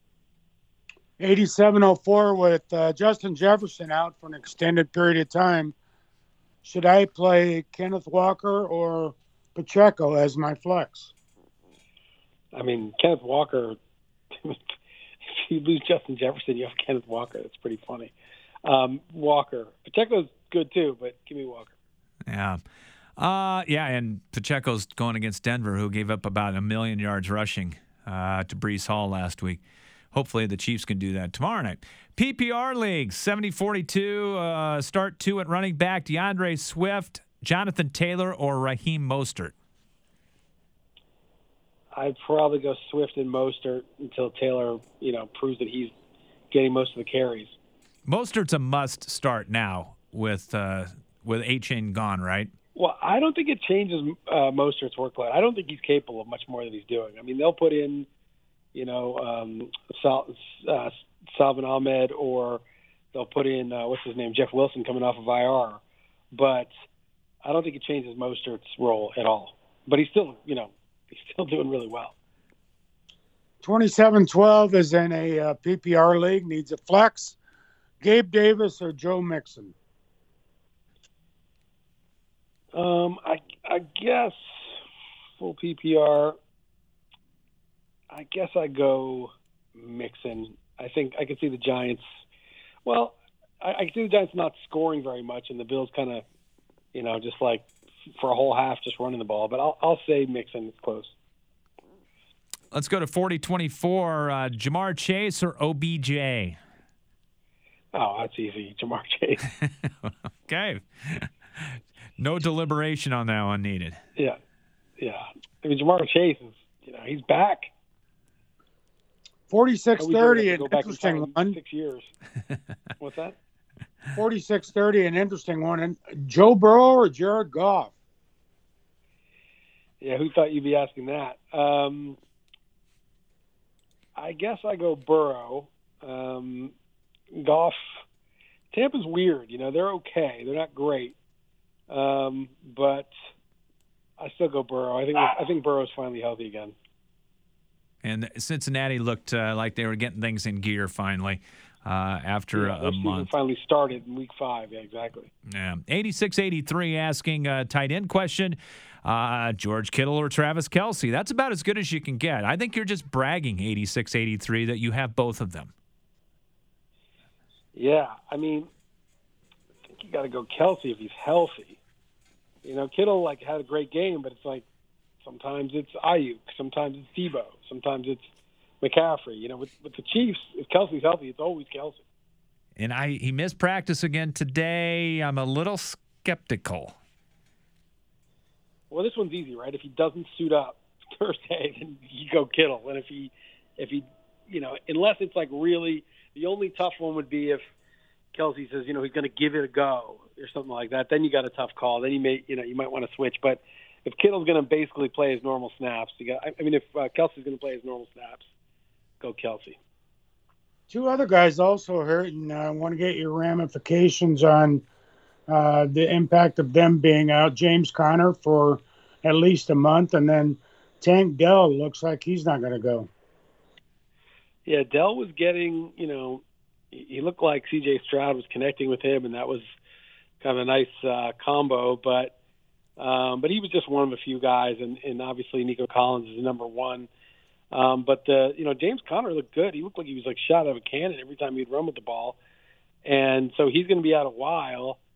8704 with Justin Jefferson out for an extended period of time. Should I play Kenneth Walker or Pacheco as my flex? I mean, Kenneth Walker, if you lose Justin Jefferson, you have Kenneth Walker. That's pretty funny. Walker. Pacheco's good too, but give me Walker. Yeah. And Pacheco's going against Denver, who gave up about 1 million yards rushing to Breece Hall last week. Hopefully the Chiefs can do that tomorrow night. PPR League, 70-42, start 2 at running back, DeAndre Swift, Jonathan Taylor, or Raheem Mostert? I'd probably go Swift and Mostert until Taylor, proves that he's getting most of the carries. Mostert's a must start now with A-Chain gone, right? Well, I don't think it changes Mostert's workload. I don't think he's capable of much more than he's doing. I mean, they'll put in, Salvin Ahmed, or they'll put in, Jeff Wilson coming off of IR. But I don't think it changes Mostert's role at all. But he's still, he's still doing really well. 2712 is in a PPR league, needs a flex. Gabe Davis or Joe Mixon? I guess full PPR, I guess I go Mixon. I think I could see the Giants. Well, I can see the Giants not scoring very much, and the Bills kind of, just like for a whole half just running the ball. But I'll say Mixon. It's close. Let's go to 40-24. Jamar Chase or OBJ? Oh, that's easy. Jamar Chase. Okay. No deliberation on that one needed. Yeah. I mean, Jamar Chase is, he's back. 46-30, an interesting one. 6 years. What's that? 46-30, an interesting one. And Joe Burrow or Jared Goff? Yeah, who thought you'd be asking that? I guess I go Burrow. Goff. Tampa's weird. They're okay. They're not great. But I still go Burrow. I think Burrow's finally healthy again. And Cincinnati looked like they were getting things in gear finally after a month. Finally started in week 5. Yeah, exactly. Yeah. 86-83 asking a tight end question. George Kittle or Travis Kelce. That's about as good as you can get. I think you're just bragging, 86-83, that you have both of them. Yeah, I mean, I think you got to go Kelce if he's healthy. Kittle had a great game, but it's like sometimes it's Ayuk, sometimes it's Debo, sometimes it's McCaffrey. With the Chiefs, if Kelce's healthy, it's always Kelce. And he missed practice again today. I'm a little skeptical. Well, this one's easy, right? If he doesn't suit up Thursday, then you go Kittle. And if he, unless it's like really. The only tough one would be if Kelce says, he's going to give it a go or something like that. Then you got a tough call. Then you might want to switch. But if Kittle's going to basically play his normal snaps, if Kelce's going to play his normal snaps, go Kelce. 2 other guys also hurt, and I want to get your ramifications on the impact of them being out. James Conner for at least a month, and then Tank Dell looks like he's not going to go. Yeah, Dell was getting, he looked like C.J. Stroud was connecting with him, and that was kind of a nice combo. But he was just one of a few guys, and obviously Nico Collins is the number one. But James Conner looked good. He looked like he was shot out of a cannon every time he'd run with the ball, and so he's going to be out a while.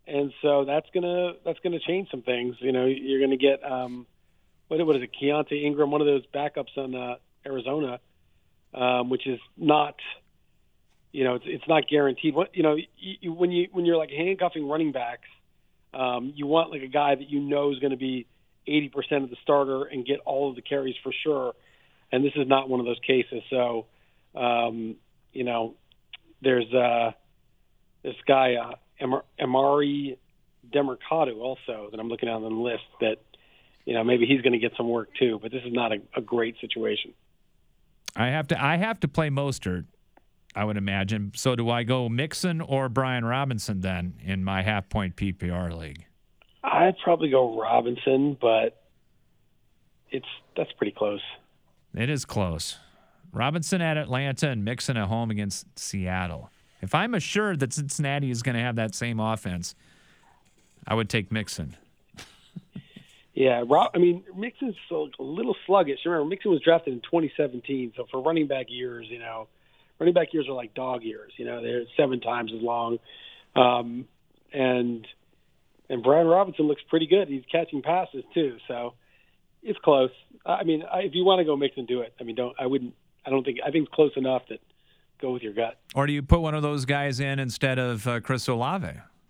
and so that's gonna change some things. You know, you're gonna get what is it, Keontae Ingram, one of those backups on Arizona, which is not, you know, it's not guaranteed. You know, when you're like handcuffing running backs, you want like a guy that you know is going to be 80% of the starter and get all of the carries for sure. And this is not one of those cases. So, you know, there's this guy, Amari Demercado also, that I'm looking at on the list that, you know, maybe he's going to get some work too, but this is not a great situation. I have to play Mostert, I would imagine. So do I go Mixon or Brian Robinson then in my half-point PPR league? I'd probably go Robinson, but that's pretty close. It is close. Robinson at Atlanta and Mixon at home against Seattle. If I'm assured that Cincinnati is going to have that same offense, I would take Mixon. Yeah, Mixon's a little sluggish. Remember, Mixon was drafted in 2017, so for running back years, you know, running back years are like dog years. You know, they're 7 times as long. And Brian Robinson looks pretty good. He's catching passes too, so it's close. I mean, if you want to go Mixon, do it. I mean, I think it's close enough that go with your gut. Or do you put one of those guys in instead of Chris Olave?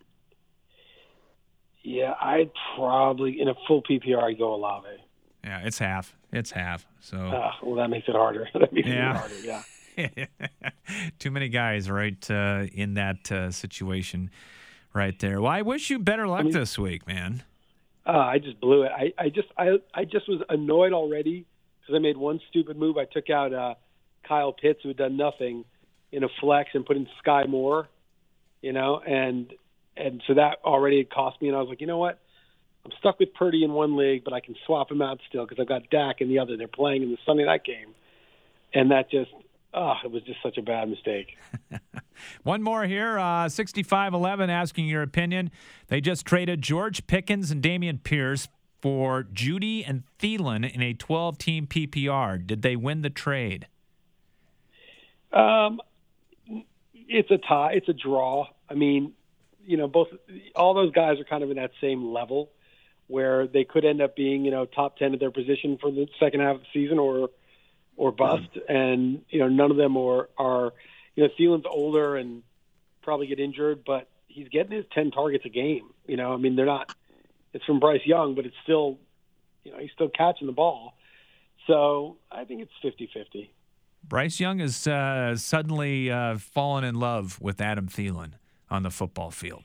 Yeah, I'd probably, in a full PPR, I'd go Olave. Yeah, it's half. So. Well, that makes it harder. Yeah. Too many guys right in that situation right there. Well, I wish you better luck this week, man. I just blew it. I just was annoyed already because I made one stupid move. I took out Kyle Pitts, who had done nothing, in a flex and put in Sky Moore, you know, and so that already had cost me. And I was like, you know what? I'm stuck with Purdy in one league, but I can swap him out still because I've got Dak in the other. They're playing in the Sunday night game. And that just, it was just such a bad mistake. One more here, 6511 asking your opinion. They just traded George Pickens and Dameon Pierce for Judy and Thielen in a 12-team PPR. Did they win the trade? It's a tie. It's a draw. I mean, you know, all those guys are kind of in that same level where they could end up being, you know, top 10 at their position for the second half of the season or bust. And, you know, none of them are, you know, Thielen's older and probably get injured, but he's getting his 10 targets a game. You know, I mean, it's from Bryce Young, but it's still, you know, he's still catching the ball. So I think it's 50-50. Bryce Young has suddenly fallen in love with Adam Thielen on the football field.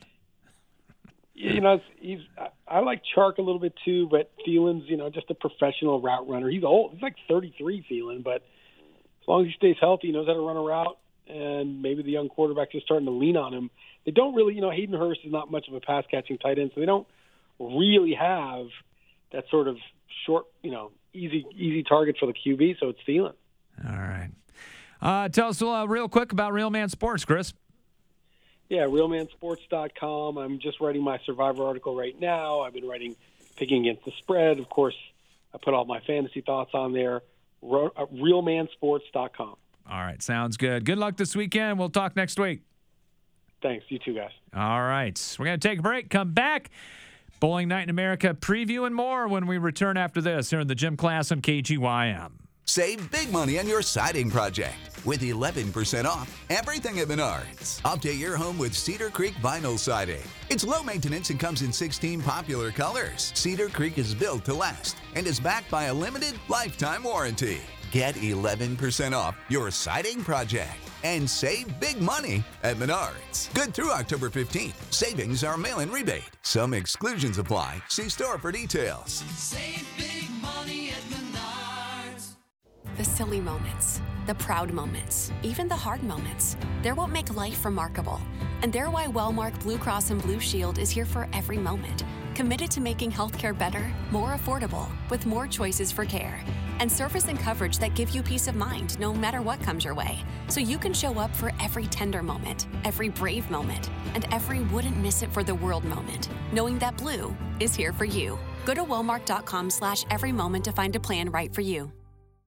You know, I like Chark a little bit too, but Thielen's, you know, just a professional route runner. He's old. He's like 33, Thielen, but as long as he stays healthy, he knows how to run a route, and maybe the young quarterback's just starting to lean on him. They don't really, you know, Hayden Hurst is not much of a pass-catching tight end, so they don't really have that sort of short, you know, easy target for the QB, so it's Thielen. All right. Tell us real quick about Real Man Sports, Chris. Yeah, realmansports.com. I'm just writing my Survivor article right now. I've been writing Picking Against the Spread. Of course, I put all my fantasy thoughts on there. Realmansports.com. All right, sounds good. Good luck this weekend. We'll talk next week. Thanks. You too, guys. All right. We're going to take a break, come back. Bowling Night in America preview and more when we return after this here in the gym class on KGYM. Save big money on your siding project with 11% off everything at Menards. Update your home with Cedar Creek vinyl siding. It's low maintenance and comes in 16 popular colors. Cedar Creek is built to last and is backed by a limited lifetime warranty. Get 11% off your siding project and save big money at Menards. Good through October 15th. Savings are mail-in rebate. Some exclusions apply. See store for details. Save big money at Menards. The silly moments, the proud moments, even the hard moments. They're what make life remarkable. And they're why Wellmark Blue Cross and Blue Shield is here for every moment. Committed to making healthcare better, more affordable, with more choices for care. And service and coverage that give you peace of mind no matter what comes your way. So you can show up for every tender moment, every brave moment, and every wouldn't miss it for the world moment, knowing that Blue is here for you. Go to Wellmark.com/everymoment to find a plan right for you.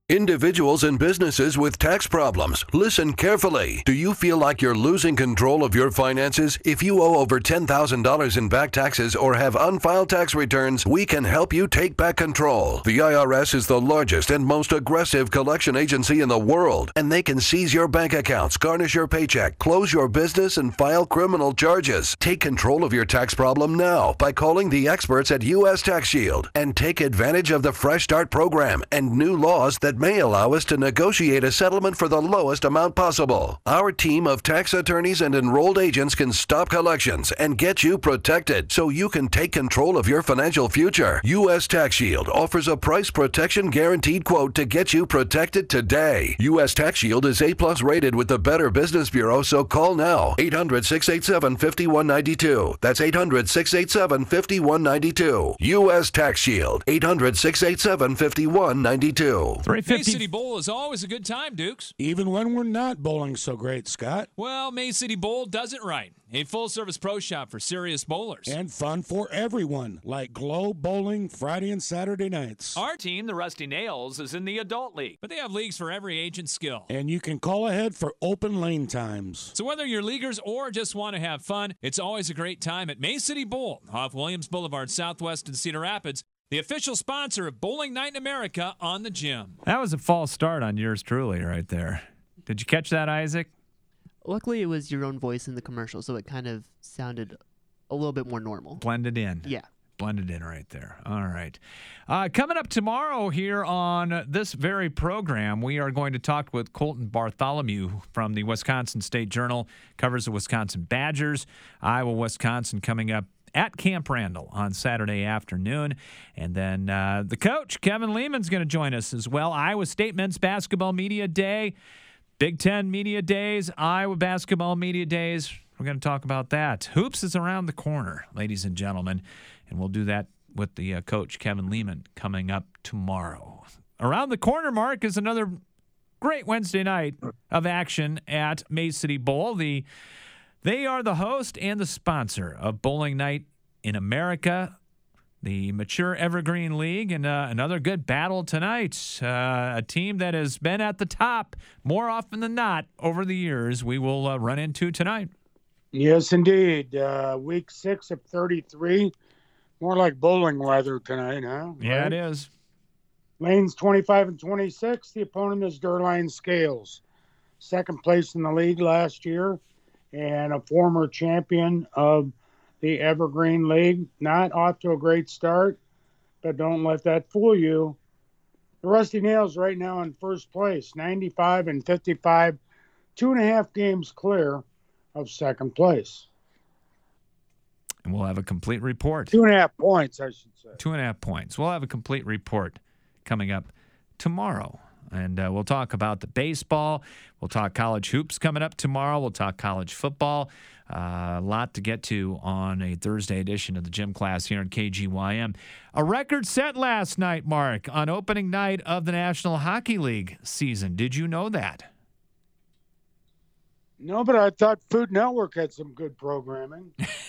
Individuals and businesses with tax problems, listen carefully. Do you feel like you're losing control of your finances? If you owe over $10,000 in back taxes or have unfiled tax returns, we can help you take back control. The IRS is the largest and most aggressive collection agency in the world, and they can seize your bank accounts, garnish your paycheck, close your business, and file criminal charges. Take control of your tax problem now by calling the experts at U.S. Tax Shield and take advantage of the Fresh Start program and new laws that may allow us to negotiate a settlement for the lowest amount possible. Our team of tax attorneys and enrolled agents can stop collections and get you protected so you can take control of your financial future. U.S. Tax Shield offers a price protection guaranteed quote to get you protected today. U.S. Tax Shield is A+ rated with the Better Business Bureau, so call now. 800-687-5192. That's 800-687-5192. U.S. Tax Shield. 800-687-5192. May City Bowl is always a good time, Dukes. Even when we're not bowling so great, Scott. Well, May City Bowl does it right. A full-service pro shop for serious bowlers. And fun for everyone, like Globe Bowling Friday and Saturday nights. Our team, the Rusty Nails, is in the adult league, but they have leagues for every age and skill. And you can call ahead for open lane times. So whether you're leaguers or just want to have fun, it's always a great time at May City Bowl off Williams Boulevard Southwest in Cedar Rapids, the official sponsor of Bowling Night in America on the Gym. That was a false start on yours truly right there. Did you catch that, Isaac? Luckily, it was your own voice in the commercial, so it kind of sounded a little bit more normal. Blended in. Yeah. Blended in right there. All right. Coming up tomorrow here on this very program, we are going to talk with Colton Bartholomew from the Wisconsin State Journal, covers the Wisconsin Badgers, Iowa, Wisconsin, coming up at Camp Randall on Saturday afternoon. And then the coach, Kevin Lehman's going to join us as well. Iowa State Men's Basketball Media Day, Big Ten Media Days, Iowa Basketball Media Days. We're going to talk about that. Hoops is around the corner, ladies and gentlemen, and we'll do that with the coach, Kevin Lehman, coming up tomorrow. Around the corner, Mark, is another great Wednesday night of action at May City Bowl. They are the host and the sponsor of Bowling Night in America, the Mature Evergreen League, and another good battle tonight. A team that has been at the top more often than not over the years we will run into tonight. Yes, indeed. Week 6 of 33. More like bowling weather tonight, huh? Yeah, right? It is. Lanes 25 and 26. The opponent is Durline Scales. Second place in the league last year and a former champion of the Evergreen League. Not off to a great start, but don't let that fool you. The Rusty Nails right now in first place, 95 and 55, 2.5 games clear of second place. And we'll have a complete report. 2.5 points, I should say. 2.5 points. We'll have a complete report coming up tomorrow. And we'll talk about the baseball. We'll talk college hoops coming up tomorrow. We'll talk college football. A lot to get to on a Thursday edition of the Gym Class here in KGYM. A record set last night, Mark, on opening night of the National Hockey League season. Did you know that? No, but I thought Food Network had some good programming.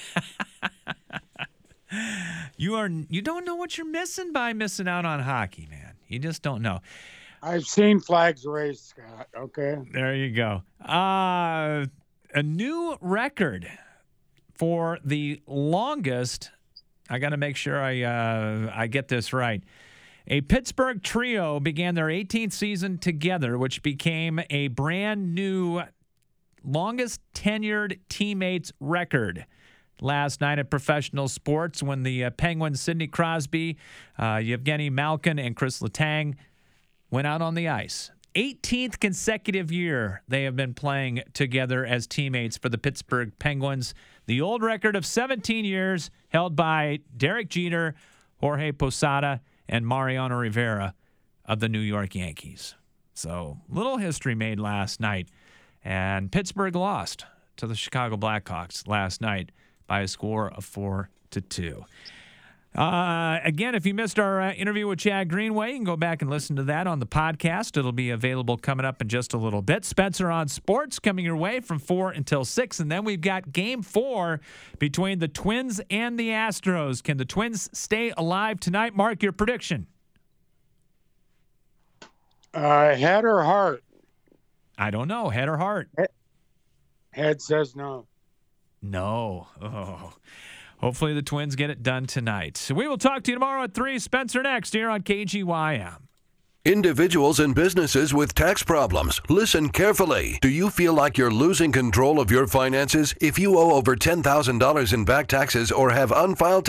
You don't know what you're missing by missing out on hockey, man. You just don't know. I've seen flags raised, Scott. Okay. There you go. A new record for the longest. I got to make sure I get this right. A Pittsburgh trio began their 18th season together, which became a brand new longest tenured teammates record last night at Professional Sports when the Penguins, Sidney Crosby, Yevgeny Malkin, and Chris Letang went out on the ice. 18th consecutive year they have been playing together as teammates for the Pittsburgh Penguins. The old record of 17 years held by Derek Jeter, Jorge Posada, and Mariano Rivera of the New York Yankees. So little history made last night. And Pittsburgh lost to the Chicago Blackhawks last night by a score of 4-2. Again, if you missed our interview with Chad Greenway, you can go back and listen to that on the podcast. It'll be available coming up in just a little bit. Spencer on Sports coming your way from 4 until 6. And then we've got Game 4 between the Twins and the Astros. Can the Twins stay alive tonight? Mark, your prediction. Head or heart? I don't know. Head or heart? Head says no. No. Oh. Hopefully the Twins get it done tonight. So we will talk to you tomorrow at 3. Spencer next here on KGYM. Individuals and businesses with tax problems, listen carefully. Do you feel like you're losing control of your finances? If you owe over $10,000 in back taxes or have unfiled